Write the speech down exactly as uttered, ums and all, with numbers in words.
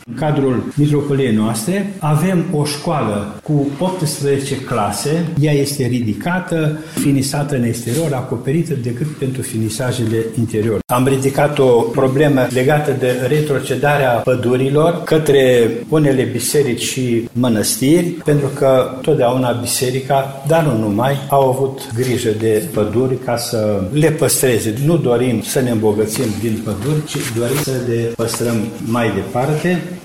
În cadrul mitropoliei noastre avem o școală cu optsprezece clase, ea este ridicată, finisată în exterior, acoperită decât pentru finisajele interior. Am ridicat o problemă legată de retrocedarea pădurilor către unele biserici și mănăstiri, pentru că totdeauna biserica, dar nu numai, au avut grijă de păduri ca să le păstreze. Nu dorim să ne îmbogățim din păduri, ci dorim să le păstrăm mai departe.